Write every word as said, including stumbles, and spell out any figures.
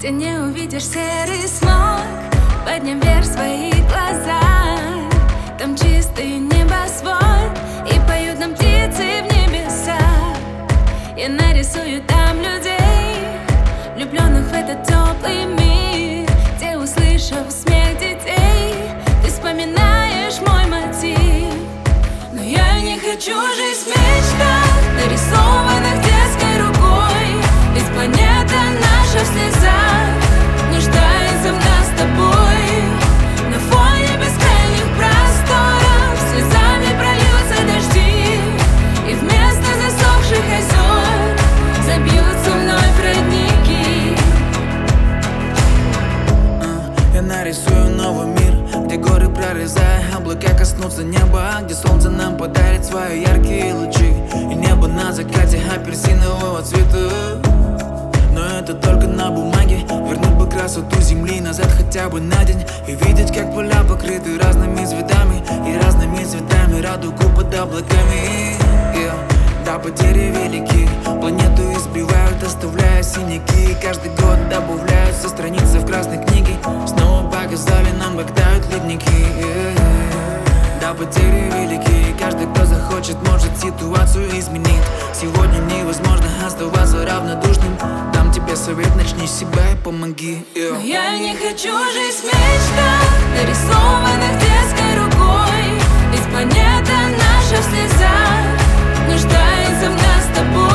где не увидишь серый смог. Подним вверх свои глаза, там чистый небосвод, и поют нам птицы в небесах. Я нарисую там людей, влюбленных в этот теплый мир, где, услышав смех детей, ты вспоминаешь мой мотив. Но я не хочу жить в мечтах, нарисованных детской рукой, ведь планета наша в слезах нуждается в нас с тобой. На фоне бескрайних просторов слезами прольются дожди, и вместо засохших озер забьются вновь родники. Я нарисую новый мир, где горы прорезая, облака коснутся неба, где солнце нам подарит свои яркие лучи, и небо на закате апельсинового цвета. Но это только на бумаге. Вернуть бы красоту земли назад хотя бы на день, и видеть, как поля покрыты разными цветами, и разными цветами радугу под облаками. Yeah. Да, потери велики, планету избивают, оставляя синяки, и каждый год добавляются страницы в красной книге. Снова показали нам, как тают ледники. Yeah. Да, потери велики, и каждый, кто захочет, может ситуацию изменить. Сегодня невозможно оставаться равнодушным. Дам тебе совет, начни с себя и помоги. Yeah. Но я не хочу жить в мечтах, нарисованных детской рукой, ведь планета наша в слезах нуждается в нас с тобой.